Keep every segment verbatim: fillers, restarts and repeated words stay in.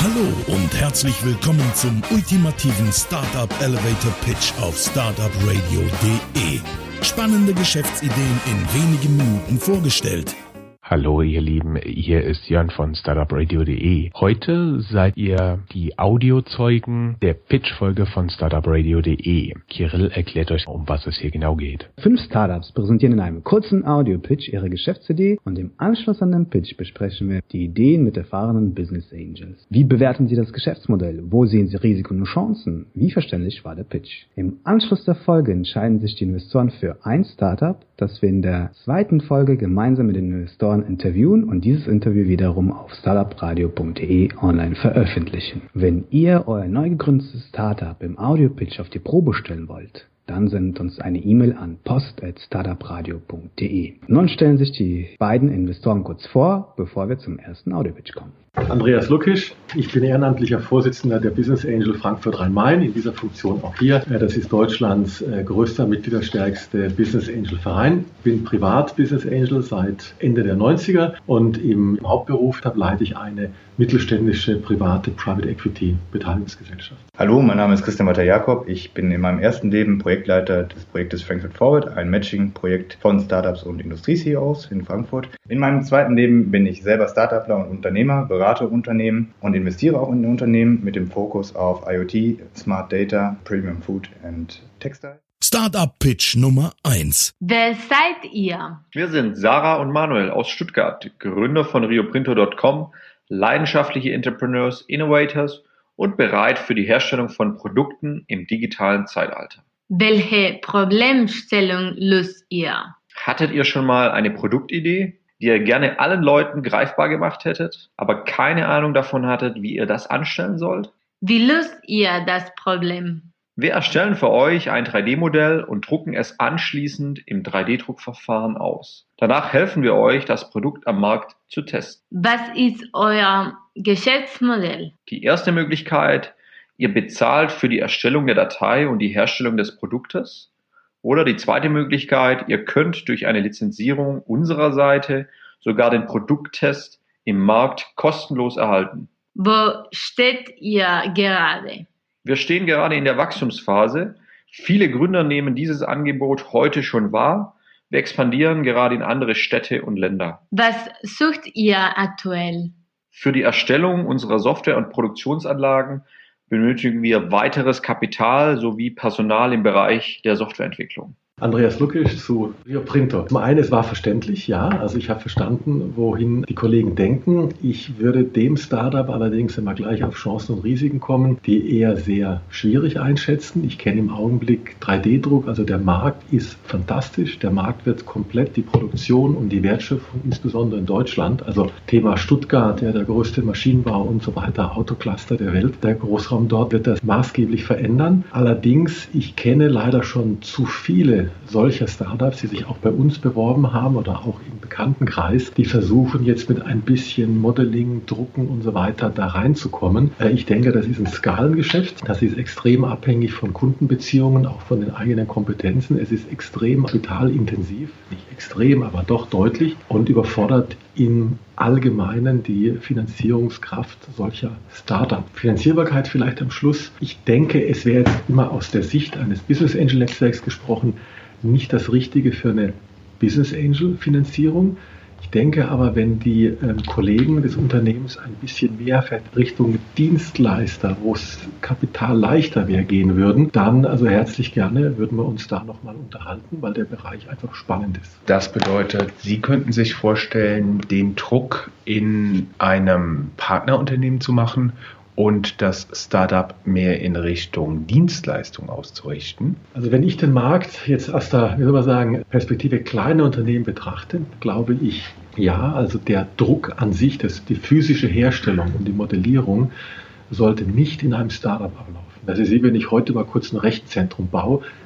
Hallo und herzlich willkommen zum ultimativen Startup Elevator Pitch auf startup radio punkt de. Spannende Geschäftsideen in wenigen Minuten vorgestellt. Hallo ihr Lieben, hier ist Jörn von startup radio punkt de. Heute seid ihr die Audiozeugen der Pitch-Folge von startup radio punkt de. Kirill erklärt euch, um was es hier genau geht. Fünf Startups präsentieren in einem kurzen Audio-Pitch ihre Geschäftsidee und im Anschluss an den Pitch besprechen wir die Ideen mit erfahrenen Business Angels. Wie bewerten sie das Geschäftsmodell? Wo sehen sie Risiken und Chancen? Wie verständlich war der Pitch? Im Anschluss der Folge entscheiden sich die Investoren für ein Startup, das wir in der zweiten Folge gemeinsam mit den Investoren interviewen und dieses Interview wiederum auf startup radio punkt de online veröffentlichen. Wenn ihr euer neu gegründetes Startup im Audio-Pitch auf die Probe stellen wollt, dann sendet uns eine E-Mail an post at startup radio punkt de. Nun stellen sich die beiden Investoren kurz vor, bevor wir zum ersten Audio-Pitch kommen. Andreas Luckisch, ich bin ehrenamtlicher Vorsitzender der Business Angel Frankfurt Rhein-Main, in dieser Funktion auch hier. Das ist Deutschlands größter, mitgliederstärkste Business Angel Verein. Ich bin privat Business Angel seit Ende der neunziger und im Hauptberuf leite ich eine mittelständische private Private Equity Beteiligungsgesellschaft. Hallo, mein Name ist Christian Walter-Jakob. Ich bin in meinem ersten Leben Projektleiter des Projektes Frankfurt Forward, ein Matching-Projekt von Startups und Industrie-C E Os in Frankfurt. In meinem zweiten Leben bin ich selber Startupler und Unternehmer, berate Unternehmen und investiere auch in Unternehmen mit dem Fokus auf IoT, Smart Data, Premium Food and Textile. Startup Pitch Nummer eins. Wer seid ihr? Wir sind Sarah und Manuel aus Stuttgart, Gründer von rio printo punkt com, leidenschaftliche Entrepreneurs, Innovators und bereit für die Herstellung von Produkten im digitalen Zeitalter. Welche Problemstellung löst ihr? Hattet ihr schon mal eine Produktidee, die ihr gerne allen Leuten greifbar gemacht hättet, aber keine Ahnung davon hattet, wie ihr das anstellen sollt? Wie löst ihr das Problem? Wir erstellen für euch ein drei D Modell und drucken es anschließend im drei D Druckverfahren aus. Danach helfen wir euch, das Produkt am Markt zu testen. Was ist euer Geschäftsmodell? Die erste Möglichkeit, ihr bezahlt für die Erstellung der Datei und die Herstellung des Produktes. Oder die zweite Möglichkeit, ihr könnt durch eine Lizenzierung unserer Seite sogar den Produkttest im Markt kostenlos erhalten. Wo steht ihr gerade? Wir stehen gerade in der Wachstumsphase. Viele Gründer nehmen dieses Angebot heute schon wahr. Wir expandieren gerade in andere Städte und Länder. Was sucht ihr aktuell? Für die Erstellung unserer Software- und Produktionsanlagen benötigen wir weiteres Kapital sowie Personal im Bereich der Softwareentwicklung. Andreas Luckisch zu Rio Printo. Zum einen, es war verständlich, ja, also ich habe verstanden, wohin die Kollegen denken. Ich würde dem Startup allerdings immer gleich auf Chancen und Risiken kommen, die eher sehr schwierig einschätzen. Ich kenne im Augenblick drei D Druck, also der Markt ist fantastisch. Der Markt wird komplett die Produktion und die Wertschöpfung, insbesondere in Deutschland, also Thema Stuttgart, ja, der größte Maschinenbau und so weiter, Autocluster der Welt, der Großraum dort wird das maßgeblich verändern. Allerdings, ich kenne leider schon zu viele solcher Startups, die sich auch bei uns beworben haben oder auch im Bekanntenkreis, die versuchen jetzt mit ein bisschen Modeling, Drucken und so weiter da reinzukommen. Ich denke, das ist ein Skalengeschäft. Das ist extrem abhängig von Kundenbeziehungen, auch von den eigenen Kompetenzen. Es ist extrem kapitalintensiv, nicht extrem, aber doch deutlich und überfordert im Allgemeinen die Finanzierungskraft solcher Startups. Finanzierbarkeit vielleicht am Schluss. Ich denke, es wäre jetzt immer aus der Sicht eines Business Angel Netzwerks gesprochen, nicht das Richtige für eine Business Angel Finanzierung. Ich denke aber, wenn die ähm, Kollegen des Unternehmens ein bisschen mehr Richtung Dienstleister, wo es Kapital leichter wäre, gehen würden, dann also herzlich gerne würden wir uns da nochmal unterhalten, weil der Bereich einfach spannend ist. Das bedeutet, Sie könnten sich vorstellen, den Druck in einem Partnerunternehmen zu machen und das Startup mehr in Richtung Dienstleistung auszurichten? Also wenn ich den Markt jetzt aus der, wie soll man sagen, Perspektive kleiner Unternehmen betrachte, glaube ich, ja, also der Druck an sich, das, die physische Herstellung und die Modellierung sollte nicht in einem Startup ablaufen. Das ist wie wenn ich heute mal kurz ein Rechenzentrum baue,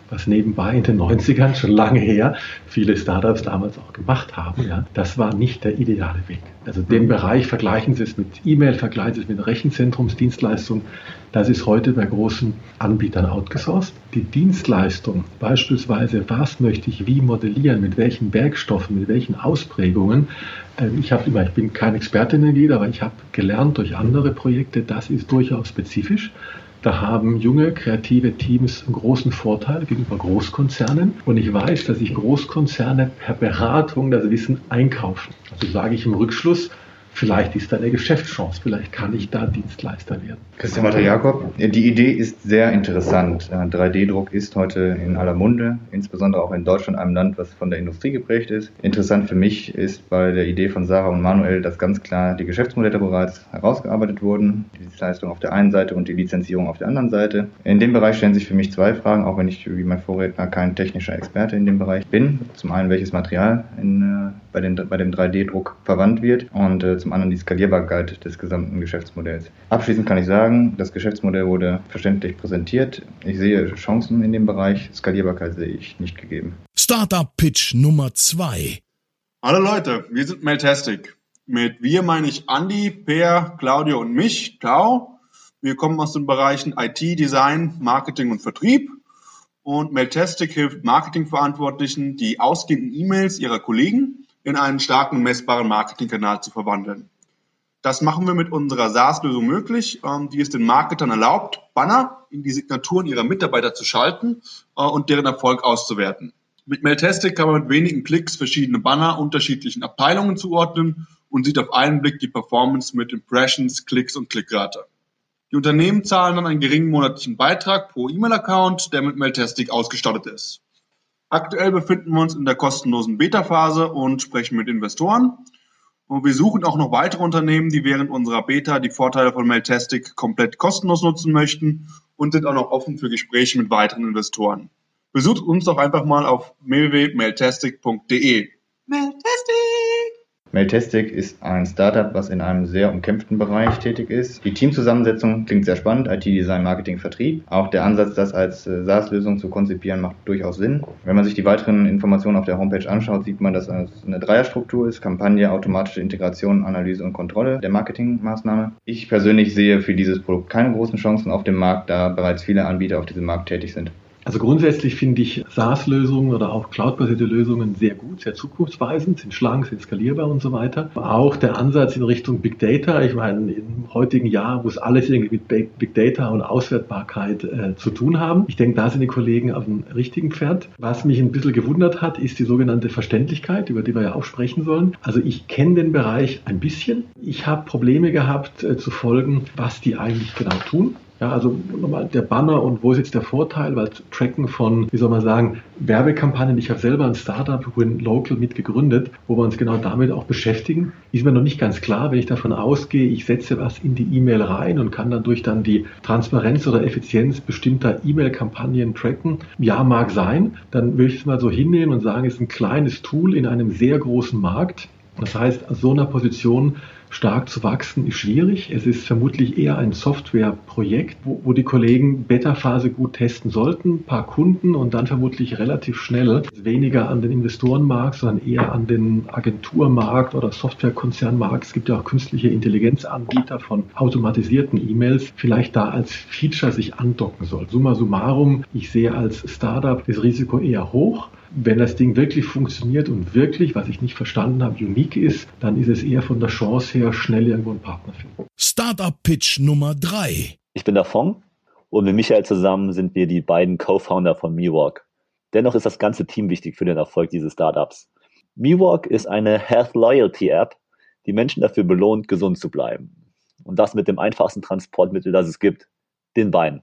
was nebenbei in den neunzigern, schon lange her, viele Startups damals auch gemacht haben. Ja. Das war nicht der ideale Weg. Also den Bereich, vergleichen Sie es mit E-Mail, vergleichen Sie es mit Rechenzentrumsdienstleistungen, das ist heute bei großen Anbietern outgesourced. Die Dienstleistung, beispielsweise, was möchte ich wie modellieren, mit welchen Werkstoffen, mit welchen Ausprägungen. Ich habe immer, ich bin kein Experte in der Gebiet, aber ich habe gelernt durch andere Projekte, das ist durchaus spezifisch. Da haben junge, kreative Teams einen großen Vorteil gegenüber Großkonzernen. Und ich weiß, dass sich Großkonzerne per Beratung das Wissen einkaufen. Also sage ich im Rückschluss, vielleicht ist da eine Geschäftschance, vielleicht kann ich da Dienstleister werden. Christian Walter-Jakob, die Idee ist sehr interessant. drei D Druck ist heute in aller Munde, insbesondere auch in Deutschland, einem Land, was von der Industrie geprägt ist. Interessant für mich ist bei der Idee von Sarah und Manuel, dass ganz klar die Geschäftsmodelle bereits herausgearbeitet wurden, die Dienstleistung auf der einen Seite und die Lizenzierung auf der anderen Seite. In dem Bereich stellen sich für mich zwei Fragen, auch wenn ich wie mein Vorredner kein technischer Experte in dem Bereich bin. Zum einen, welches Material in, bei, den, bei dem drei D Druck verwandt wird und äh, zum anderen die Skalierbarkeit des gesamten Geschäftsmodells. Abschließend kann ich sagen, das Geschäftsmodell wurde verständlich präsentiert. Ich sehe Chancen in dem Bereich, Skalierbarkeit sehe ich nicht gegeben. Startup Pitch Nummer zwei. Hallo Leute, wir sind Mailtastic. Mit wir meine ich Andi, Per, Claudio und mich, Clau. Wir kommen aus den Bereichen I T, Design, Marketing und Vertrieb. Und Mailtastic hilft Marketingverantwortlichen, die ausgehenden E-Mails ihrer Kollegen in einen starken und messbaren Marketingkanal zu verwandeln. Das machen wir mit unserer SaaS-Lösung möglich, die es den Marketern erlaubt, Banner in die Signaturen ihrer Mitarbeiter zu schalten und deren Erfolg auszuwerten. Mit Mailtastic kann man mit wenigen Klicks verschiedene Banner unterschiedlichen Abteilungen zuordnen und sieht auf einen Blick die Performance mit Impressions, Klicks und Klickrate. Die Unternehmen zahlen dann einen geringen monatlichen Beitrag pro E-Mail-Account, der mit Mailtastic ausgestattet ist. Aktuell befinden wir uns in der kostenlosen Beta-Phase und sprechen mit Investoren. Und wir suchen auch noch weitere Unternehmen, die während unserer Beta die Vorteile von Mailtastic komplett kostenlos nutzen möchten und sind auch noch offen für Gespräche mit weiteren Investoren. Besucht uns doch einfach mal auf w w w punkt mailtastic punkt d e. Mailtastic! Mailtastic ist ein Startup, was in einem sehr umkämpften Bereich tätig ist. Die Teamzusammensetzung klingt sehr spannend, I T, Design, Marketing, Vertrieb. Auch der Ansatz, das als SaaS-Lösung zu konzipieren, macht durchaus Sinn. Wenn man sich die weiteren Informationen auf der Homepage anschaut, sieht man, dass es eine Dreierstruktur ist: Kampagne, automatische Integration, Analyse und Kontrolle der Marketingmaßnahme. Ich persönlich sehe für dieses Produkt keine großen Chancen auf dem Markt, da bereits viele Anbieter auf diesem Markt tätig sind. Also grundsätzlich finde ich SaaS-Lösungen oder auch cloud-basierte Lösungen sehr gut, sehr zukunftsweisend, sind schlank, sind skalierbar und so weiter. Auch der Ansatz in Richtung Big Data, ich meine, im heutigen Jahr muss alles irgendwie mit Big Data und Auswertbarkeit äh, zu tun haben. Ich denke, da sind die Kollegen auf dem richtigen Pferd. Was mich ein bisschen gewundert hat, ist die sogenannte Verständlichkeit, über die wir ja auch sprechen sollen. Also ich kenne den Bereich ein bisschen. Ich habe Probleme gehabt äh, zu folgen, was die eigentlich genau tun. Ja, also nochmal der Banner und wo ist jetzt der Vorteil, weil Tracken von, wie soll man sagen, Werbekampagnen, ich habe selber ein Startup Win Local mit gegründet, wo wir uns genau damit auch beschäftigen, ist mir noch nicht ganz klar, wenn ich davon ausgehe, ich setze was in die E-Mail rein und kann dadurch dann die Transparenz oder Effizienz bestimmter E-Mail-Kampagnen tracken. Ja, mag sein, dann würde ich es mal so hinnehmen und sagen, es ist ein kleines Tool in einem sehr großen Markt. Das heißt, aus so einer Position stark zu wachsen ist schwierig. Es ist vermutlich eher ein Softwareprojekt, wo, wo die Kollegen Beta-Phase gut testen sollten, ein paar Kunden und dann vermutlich relativ schnell weniger an den Investorenmarkt, sondern eher an den Agenturmarkt oder Softwarekonzernmarkt. Es gibt ja auch künstliche Intelligenzanbieter von automatisierten E-Mails, vielleicht da als Feature sich andocken soll. Summa summarum, ich sehe als Startup das Risiko eher hoch. Wenn das Ding wirklich funktioniert und wirklich, was ich nicht verstanden habe, unique ist, dann ist es eher von der Chance her schnell irgendwo einen Partner finden. Startup Pitch Nummer drei. Ich bin der Fong und mit Michael zusammen sind wir die beiden Co-Founder von MeWalk. Dennoch ist das ganze Team wichtig für den Erfolg dieses Startups. MeWalk ist eine Health Loyalty App, die Menschen dafür belohnt, gesund zu bleiben. Und das mit dem einfachsten Transportmittel, das es gibt, den Beinen.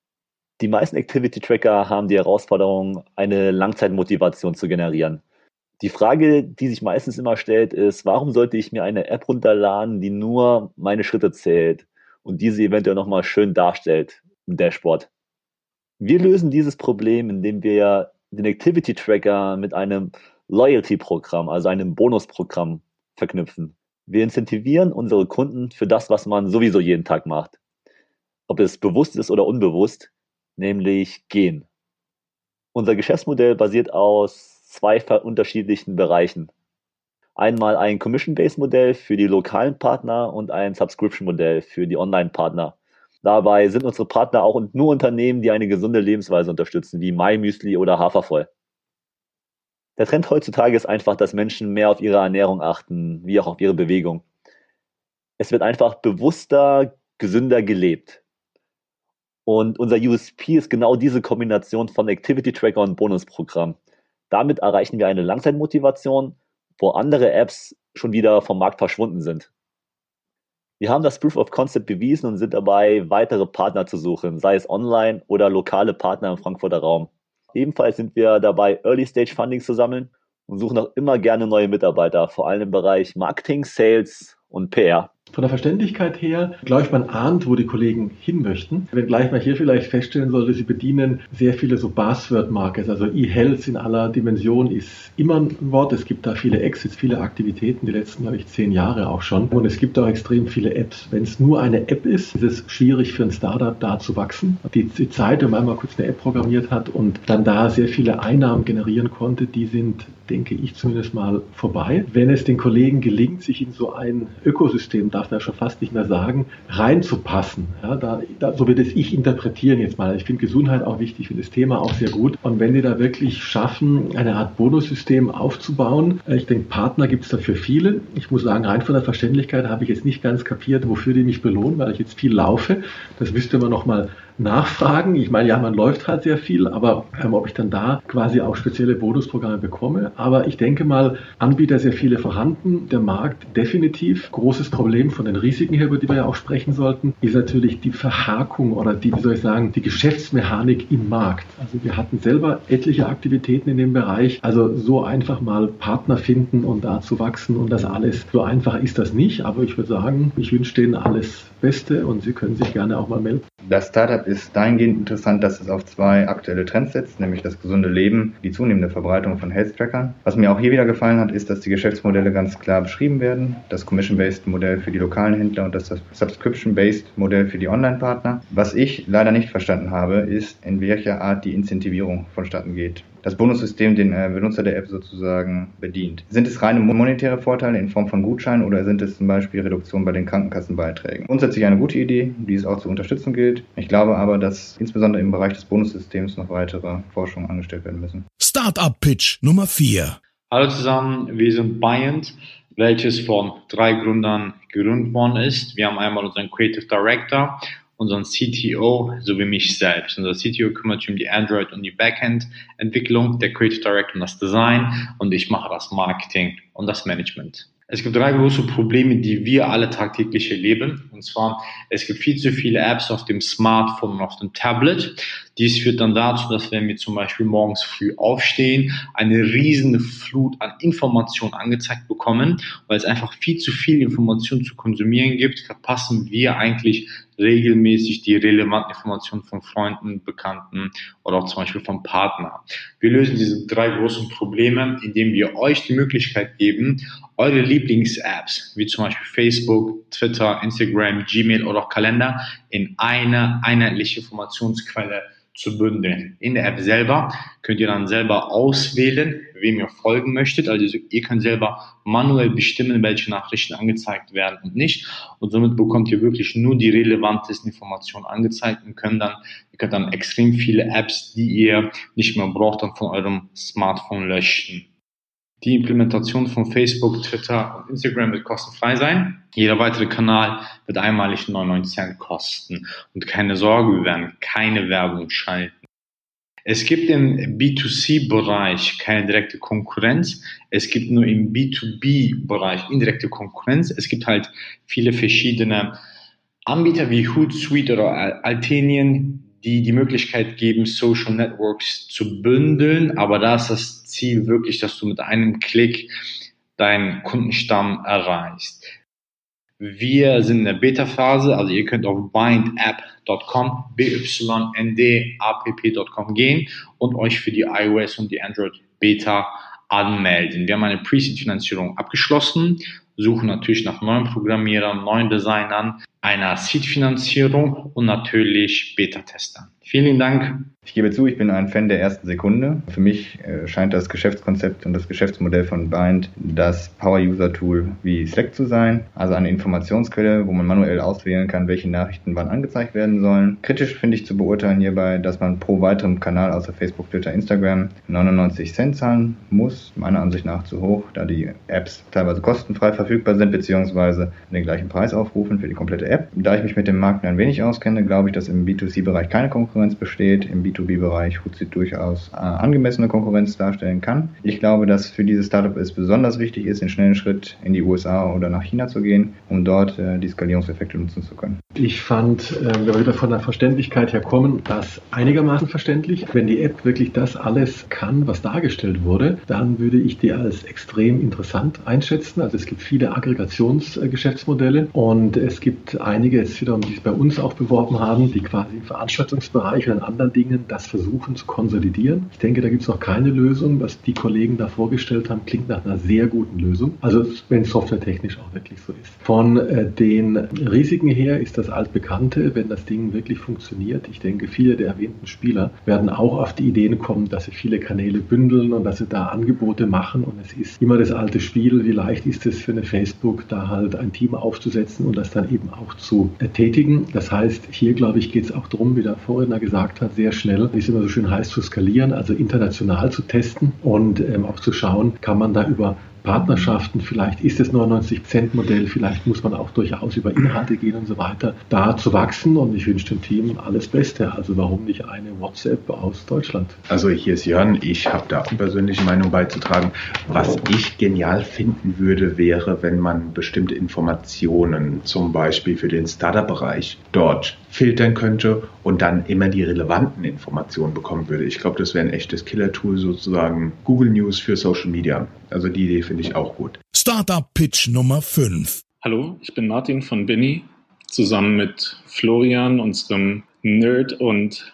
Die meisten Activity-Tracker haben die Herausforderung, eine Langzeitmotivation zu generieren. Die Frage, die sich meistens immer stellt, ist, warum sollte ich mir eine App runterladen, die nur meine Schritte zählt und diese eventuell nochmal schön darstellt im Dashboard? Wir lösen dieses Problem, indem wir den Activity-Tracker mit einem Loyalty-Programm, also einem Bonusprogramm, verknüpfen. Wir incentivieren unsere Kunden für das, was man sowieso jeden Tag macht. Ob es bewusst ist oder unbewusst, nämlich gehen. Unser Geschäftsmodell basiert aus zwei unterschiedlichen Bereichen. Einmal ein Commission-Based-Modell für die lokalen Partner und ein Subscription-Modell für die Online-Partner. Dabei sind unsere Partner auch nur Unternehmen, die eine gesunde Lebensweise unterstützen, wie MyMüsli oder Hafervoll. Der Trend heutzutage ist einfach, dass Menschen mehr auf ihre Ernährung achten, wie auch auf ihre Bewegung. Es wird einfach bewusster, gesünder gelebt. Und unser U S P ist genau diese Kombination von Activity Tracker und Bonusprogramm. Damit erreichen wir eine Langzeitmotivation, wo andere Apps schon wieder vom Markt verschwunden sind. Wir haben das Proof of Concept bewiesen und sind dabei, weitere Partner zu suchen, sei es online oder lokale Partner im Frankfurter Raum. Ebenfalls sind wir dabei, Early-Stage-Funding zu sammeln und suchen auch immer gerne neue Mitarbeiter, vor allem im Bereich Marketing, Sales und P R. Von der Verständlichkeit her, glaube ich, man ahnt, wo die Kollegen hin möchten. Wenngleich man hier vielleicht feststellen sollte, sie bedienen sehr viele so Buzzword-Markets. Also E-Health in aller Dimension ist immer ein Wort. Es gibt da viele Exits, viele Aktivitäten, die letzten, glaube ich, zehn Jahre auch schon. Und es gibt auch extrem viele Apps. Wenn es nur eine App ist, ist es schwierig für ein Startup da zu wachsen. Die, die Zeit, wenn man mal kurz eine App programmiert hat und dann da sehr viele Einnahmen generieren konnte, die sind, denke ich zumindest mal, vorbei. Wenn es den Kollegen gelingt, sich in so ein Ökosystem, darf man ja schon fast nicht mehr sagen, reinzupassen. Ja, da, da, so wird es ich interpretieren jetzt mal. Ich finde Gesundheit auch wichtig, ich finde das Thema auch sehr gut. Und wenn die da wirklich schaffen, eine Art Bonussystem aufzubauen, ich denke, Partner gibt es dafür viele. Ich muss sagen, rein von der Verständlichkeit habe ich jetzt nicht ganz kapiert, wofür die mich belohnen, weil ich jetzt viel laufe. Das müsste man nochmal nachfragen. Ich meine, ja, man läuft halt sehr viel, aber ähm, ob ich dann da quasi auch spezielle Bonusprogramme bekomme. Aber ich denke mal, Anbieter sehr viele vorhanden, der Markt definitiv. Großes Problem von den Risiken her, über die wir ja auch sprechen sollten, ist natürlich die Verhakung oder die, wie soll ich sagen, die Geschäftsmechanik im Markt. Also wir hatten selber etliche Aktivitäten in dem Bereich. Also so einfach mal Partner finden und da zu wachsen und das alles. So einfach ist das nicht, aber ich würde sagen, ich wünsche denen alles Beste und Sie können sich gerne auch mal melden. Das Startup ist dahingehend interessant, dass es auf zwei aktuelle Trends setzt, nämlich das gesunde Leben, die zunehmende Verbreitung von Health-Trackern. Was mir auch hier wieder gefallen hat, ist, dass die Geschäftsmodelle ganz klar beschrieben werden. Das Commission-Based-Modell für die lokalen Händler und das Subscription-Based-Modell für die Online-Partner. Was ich leider nicht verstanden habe, ist, in welcher Art die Incentivierung vonstatten geht. Das Bonussystem den äh, Benutzer der App sozusagen bedient. Sind es reine monetäre Vorteile in Form von Gutscheinen oder sind es zum Beispiel Reduktionen bei den Krankenkassenbeiträgen? Grundsätzlich eine gute Idee, die es auch zu unterstützen gilt. Ich glaube aber, dass insbesondere im Bereich des Bonussystems noch weitere Forschungen angestellt werden müssen. Startup Pitch Nummer vier. Hallo zusammen, wir sind Buyant, welches von drei Gründern gegründet worden ist. Wir haben einmal unseren Creative Director, unseren C T O sowie mich selbst. Unser C T O kümmert sich um die Android- und die Backend-Entwicklung, der Creative Director um das Design und ich mache das Marketing und das Management. Es gibt drei große Probleme, die wir alle tagtäglich erleben. Und zwar, es gibt viel zu viele Apps auf dem Smartphone und auf dem Tablet. Dies führt dann dazu, dass wenn wir zum Beispiel morgens früh aufstehen, eine riesige Flut an Informationen angezeigt bekommen. Weil es einfach viel zu viel Information zu konsumieren gibt, verpassen wir eigentlich regelmäßig die relevanten Informationen von Freunden, Bekannten oder auch zum Beispiel vom Partner. Wir lösen diese drei großen Probleme, indem wir euch die Möglichkeit geben, eure Lieblings-Apps, wie zum Beispiel Facebook, Twitter, Instagram, Gmail oder auch Kalender, in eine einheitliche Informationsquelle zu bündeln. In der App selber könnt ihr dann selber auswählen, wem ihr folgen möchtet. Also ihr könnt selber manuell bestimmen, welche Nachrichten angezeigt werden und nicht. Und somit bekommt ihr wirklich nur die relevantesten Informationen angezeigt und könnt dann, ihr könnt dann extrem viele Apps, die ihr nicht mehr braucht, dann von eurem Smartphone löschen. Die Implementation von Facebook, Twitter und Instagram wird kostenfrei sein. Jeder weitere Kanal wird einmalig neunundneunzig Cent kosten. Und keine Sorge, wir werden keine Werbung schalten. Es gibt im B zwei C-Bereich keine direkte Konkurrenz. Es gibt nur im B zwei B-Bereich indirekte Konkurrenz. Es gibt halt viele verschiedene Anbieter wie Hootsuite oder Altenien, die die Möglichkeit geben, Social Networks zu bündeln. Aber da ist das Ziel wirklich, dass du mit einem Klick deinen Kundenstamm erreichst. Wir sind in der Beta-Phase, also ihr könnt auf bind app dot com, b y n d a p p dot com gehen und euch für die iOS und die Android Beta anmelden. Wir haben eine Pre-Seed-Finanzierung abgeschlossen, suchen natürlich nach neuen Programmierern, neuen Designern. einer Seed-Finanzierung und natürlich Beta-Testern. Vielen Dank. Ich gebe zu, ich bin ein Fan der ersten Sekunde. Für mich äh, scheint das Geschäftskonzept und das Geschäftsmodell von Bind das Power-User-Tool wie Slack zu sein. Also eine Informationsquelle, wo man manuell auswählen kann, welche Nachrichten wann angezeigt werden sollen. Kritisch finde ich zu beurteilen hierbei, dass man pro weiterem Kanal außer Facebook, Twitter, Instagram neunundneunzig Cent zahlen muss. Meiner Ansicht nach zu hoch, da die Apps teilweise kostenfrei verfügbar sind, beziehungsweise den gleichen Preis aufrufen für die komplette App. Da ich mich mit dem Markt ein wenig auskenne, glaube ich, dass im B zwei C-Bereich keine Konkurrenz besteht. Im B zwei B-Bereich Hootsuite durchaus äh, angemessene Konkurrenz darstellen kann. Ich glaube, dass für dieses Startup es besonders wichtig ist, den schnellen Schritt in die U S A oder nach China zu gehen, um dort äh, die Skalierungseffekte nutzen zu können. Ich fand, äh, wenn wir wieder von der Verständlichkeit her kommen, das einigermaßen verständlich. Wenn die App wirklich das alles kann, was dargestellt wurde, dann würde ich die als extrem interessant einschätzen. Also es gibt viele Aggregationsgeschäftsmodelle und es gibt einige, jetzt wiederum, die sich bei uns auch beworben haben, die quasi im Veranstaltungsbereich und in anderen Dingen das versuchen zu konsolidieren. Ich denke, da gibt es noch keine Lösung. Was die Kollegen da vorgestellt haben, klingt nach einer sehr guten Lösung. Also wenn softwaretechnisch auch wirklich so ist. Von äh, den Risiken her ist das altbekannte, wenn das Ding wirklich funktioniert. Ich denke, viele der erwähnten Spieler werden auch auf die Ideen kommen, dass sie viele Kanäle bündeln und dass sie da Angebote machen. Und es ist immer das alte Spiel, wie leicht ist es für eine Facebook, da halt ein Team aufzusetzen und das dann eben auch zu äh, tätigen. Das heißt, hier glaube ich, geht es auch darum, wie der Vorredner gesagt hat, sehr schnell, wie es immer so schön heißt, zu skalieren, also international zu testen und ähm, auch zu schauen, kann man da über Partnerschaften, vielleicht ist das neunundneunzig Cent Modell, vielleicht muss man auch durchaus über Inhalte gehen und so weiter, da zu wachsen und ich wünsche dem Team alles Beste. Also warum nicht eine WhatsApp aus Deutschland? Also hier ist Jörn, ich habe da auch eine persönliche Meinung beizutragen. Was ich genial finden würde, wäre, wenn man bestimmte Informationen, zum Beispiel für den Startup-Bereich, dort filtern könnte und dann immer die relevanten Informationen bekommen würde. Ich glaube, das wäre ein echtes Killer-Tool, sozusagen Google News für Social Media. Also die Idee finde ich auch gut. Startup Pitch Nummer fünf. Hallo, ich bin Martin von Binny. Zusammen mit Florian, unserem Nerd und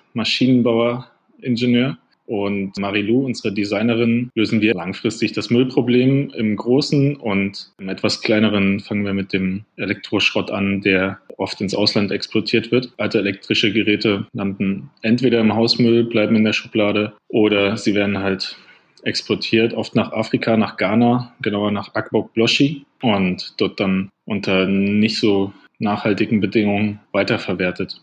Maschinenbauer-Ingenieur, und Marilou, unsere Designerin, lösen wir langfristig das Müllproblem im Großen, und im etwas kleineren fangen wir mit dem Elektroschrott an, der oft ins Ausland exportiert wird. Alte elektrische Geräte landen entweder im Hausmüll, bleiben in der Schublade, oder sie werden halt exportiert, oft nach Afrika, nach Ghana, genauer nach Akbok-Bloshi, und dort dann unter nicht so nachhaltigen Bedingungen weiterverwertet.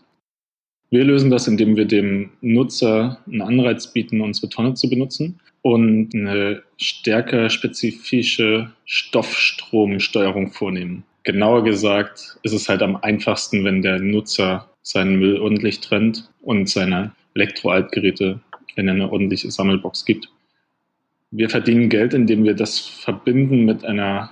Wir lösen das, indem wir dem Nutzer einen Anreiz bieten, unsere Tonne zu benutzen und eine stärker spezifische Stoffstromsteuerung vornehmen. Genauer gesagt ist es halt am einfachsten, wenn der Nutzer seinen Müll ordentlich trennt und seine Elektroaltgeräte in eine ordentliche Sammelbox gibt. Wir verdienen Geld, indem wir das verbinden mit einer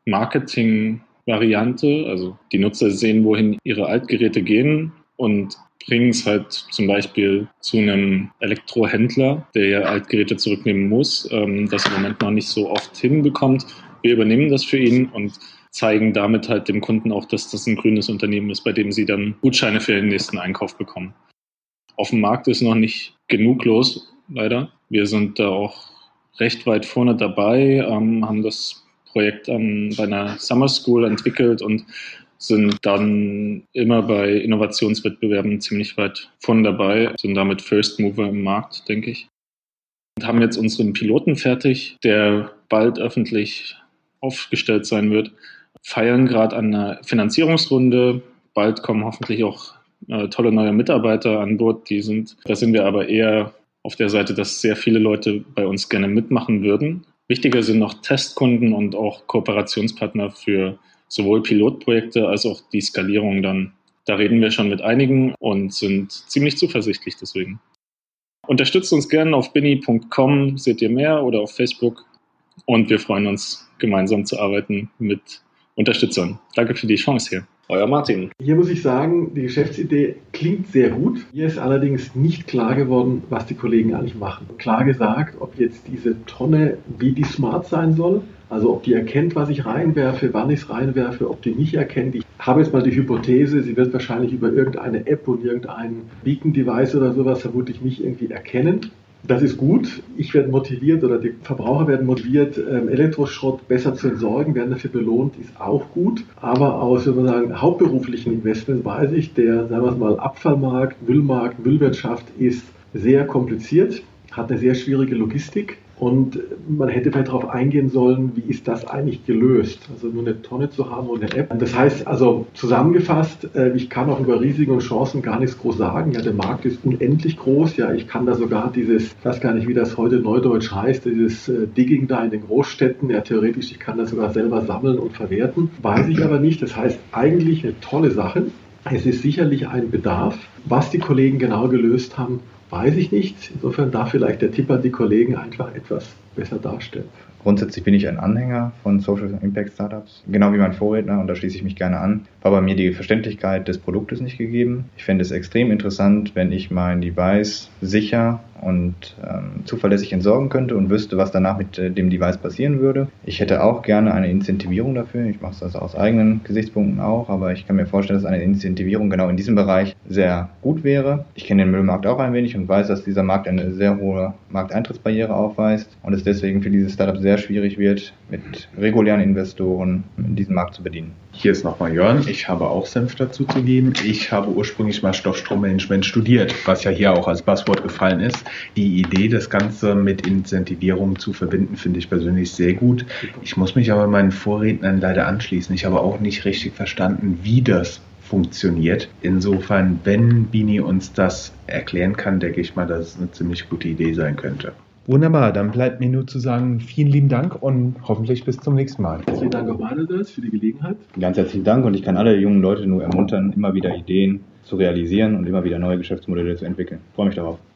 Marketing-Variante. Also die Nutzer sehen, wohin ihre Altgeräte gehen und bringen es halt zum Beispiel zu einem Elektrohändler, der ja Altgeräte zurücknehmen muss, ähm, das im Moment noch nicht so oft hinbekommt. Wir übernehmen das für ihn und zeigen damit halt dem Kunden auch, dass das ein grünes Unternehmen ist, bei dem sie dann Gutscheine für den nächsten Einkauf bekommen. Auf dem Markt ist noch nicht genug los, leider. Wir sind da auch recht weit vorne dabei, ähm, haben das Projekt an, bei einer Summer School entwickelt und sind dann immer bei Innovationswettbewerben ziemlich weit vorne dabei, sind damit First Mover im Markt, denke ich. Und haben jetzt unseren Piloten fertig, der bald öffentlich aufgestellt sein wird, feiern gerade an einer Finanzierungsrunde, bald kommen hoffentlich auch äh, tolle neue Mitarbeiter an Bord, die sind, da sind wir aber eher auf der Seite, dass sehr viele Leute bei uns gerne mitmachen würden. Wichtiger sind noch Testkunden und auch Kooperationspartner für sowohl Pilotprojekte als auch die Skalierung dann. Da reden wir schon mit einigen und sind ziemlich zuversichtlich deswegen. Unterstützt uns gerne auf binny punkt com, seht ihr mehr, oder auf Facebook, und wir freuen uns, gemeinsam zu arbeiten mit Unterstützern. Danke für die Chance hier. Euer Martin. Hier muss ich sagen, die Geschäftsidee klingt sehr gut. Mir ist allerdings nicht klar geworden, was die Kollegen eigentlich machen. Klar gesagt, ob jetzt diese Tonne, wie die smart sein soll, also ob die erkennt, was ich reinwerfe, wann ich es reinwerfe, ob die nicht erkennt. Ich habe jetzt mal die Hypothese, sie wird wahrscheinlich über irgendeine App und irgendein Beacon-Device oder sowas vermutlich mich irgendwie erkennen. Das ist gut. Ich werde motiviert oder die Verbraucher werden motiviert, Elektroschrott besser zu entsorgen, werden dafür belohnt, ist auch gut. Aber aus, wenn man sagen, hauptberuflichen Investments weiß ich, der, sagen wir mal, Abfallmarkt, Müllmarkt, Müllwirtschaft ist sehr kompliziert, hat eine sehr schwierige Logistik. Und man hätte vielleicht darauf eingehen sollen, wie ist das eigentlich gelöst? Also nur eine Tonne zu haben und eine App. Das heißt also zusammengefasst, ich kann auch über Risiken und Chancen gar nichts groß sagen. Ja, der Markt ist unendlich groß. Ja, ich kann da sogar dieses, ich weiß gar nicht, wie das heute neudeutsch heißt, dieses Digging da in den Großstädten. Ja, theoretisch, ich kann das sogar selber sammeln und verwerten. Weiß ich aber nicht. Das heißt eigentlich eine tolle Sache. Es ist sicherlich ein Bedarf. Was die Kollegen genau gelöst haben, weiß ich nicht. Insofern darf vielleicht der Tipp an die Kollegen einfach etwas besser darstellen. Grundsätzlich bin ich ein Anhänger von Social Impact Startups, genau wie mein Vorredner, und da schließe ich mich gerne an. War bei mir die Verständlichkeit des Produktes nicht gegeben. Ich fände es extrem interessant, wenn ich mein Device sicher und ähm, zuverlässig entsorgen könnte und wüsste, was danach mit äh, dem Device passieren würde. Ich hätte auch gerne eine Incentivierung dafür. Ich mache es also aus eigenen Gesichtspunkten auch, aber ich kann mir vorstellen, dass eine Incentivierung genau in diesem Bereich sehr gut wäre. Ich kenne den Müllmarkt auch ein wenig und weiß, dass dieser Markt eine sehr hohe Markteintrittsbarriere aufweist und es deswegen für dieses Startup sehr schwierig wird, mit regulären Investoren diesen Markt zu bedienen. Hier ist nochmal Jörn. Ich habe auch Senf dazu zu geben. Ich habe ursprünglich mal Stoffstrommanagement studiert, was ja hier auch als Buzzword gefallen ist. Die Idee, das Ganze mit Incentivierung zu verbinden, finde ich persönlich sehr gut. Ich muss mich aber meinen Vorrednern leider anschließen. Ich habe auch nicht richtig verstanden, wie das funktioniert. Insofern, wenn Bini uns das erklären kann, denke ich mal, dass es eine ziemlich gute Idee sein könnte. Wunderbar, dann bleibt mir nur zu sagen, vielen lieben Dank und hoffentlich bis zum nächsten Mal. Vielen Dank auch meinerseits für die Gelegenheit. Ganz herzlichen Dank und ich kann alle jungen Leute nur ermuntern, immer wieder Ideen zu realisieren und immer wieder neue Geschäftsmodelle zu entwickeln. Ich freue mich darauf.